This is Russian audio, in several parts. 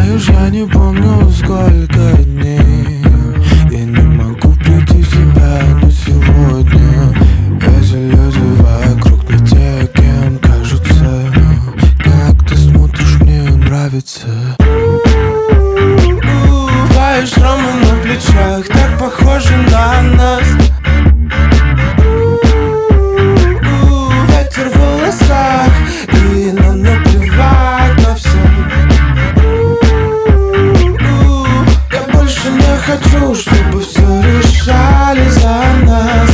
Знаешь, я не помню, сколько дней я не могу прийти в себя, но сегодня эти люди вокруг не те, кем кажутся. Как ты смотришь, мне нравится. Твои шрамы на плечах так похожи на нас. Ветер в волосах, и нам наплевать на все. Я больше не хочу, чтобы все решали за нас.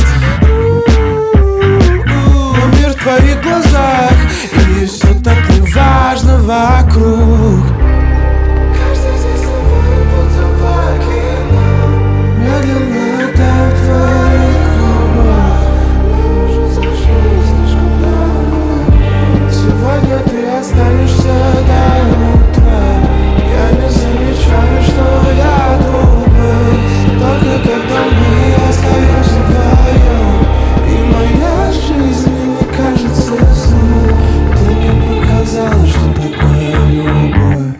Но мир в твоих глазах, и все так неважно вокруг. Каждый день с тобой будто покинул. Медленно там в твоих губах. Мы уже зашли слишком давно. Сегодня ты останешься до утра. Я не замечаю, что я другой. Только когда мы остаемся вдвоем, и моя жизнь не кажется сном. Ты мне показала, что такое любовь.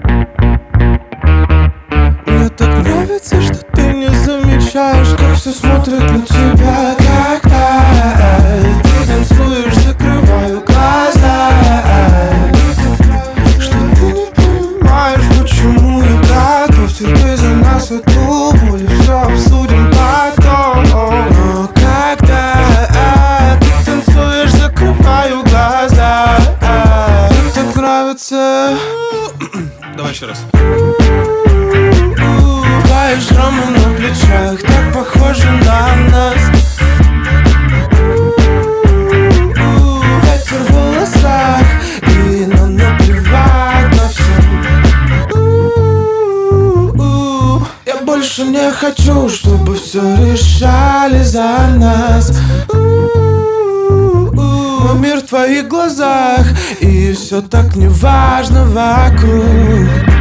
Мне так нравится, что ты не замечаешь, как все смотрят на тебя, когда ты танцуешь, закрываю глаза. Что ты не понимаешь, почему я готов терпеть за нас эту боль, и все обсудим потом. Но когда ты танцуешь, закрываю глаза. Мне так нравится. Давай еще раз. Твои шрамы на плечах так похожи на нас. Ветер в волосах, и нам наплевать на все. Я больше не хочу, чтобы все решали за нас. Но мир в твоих глазах, и все так неважно вокруг.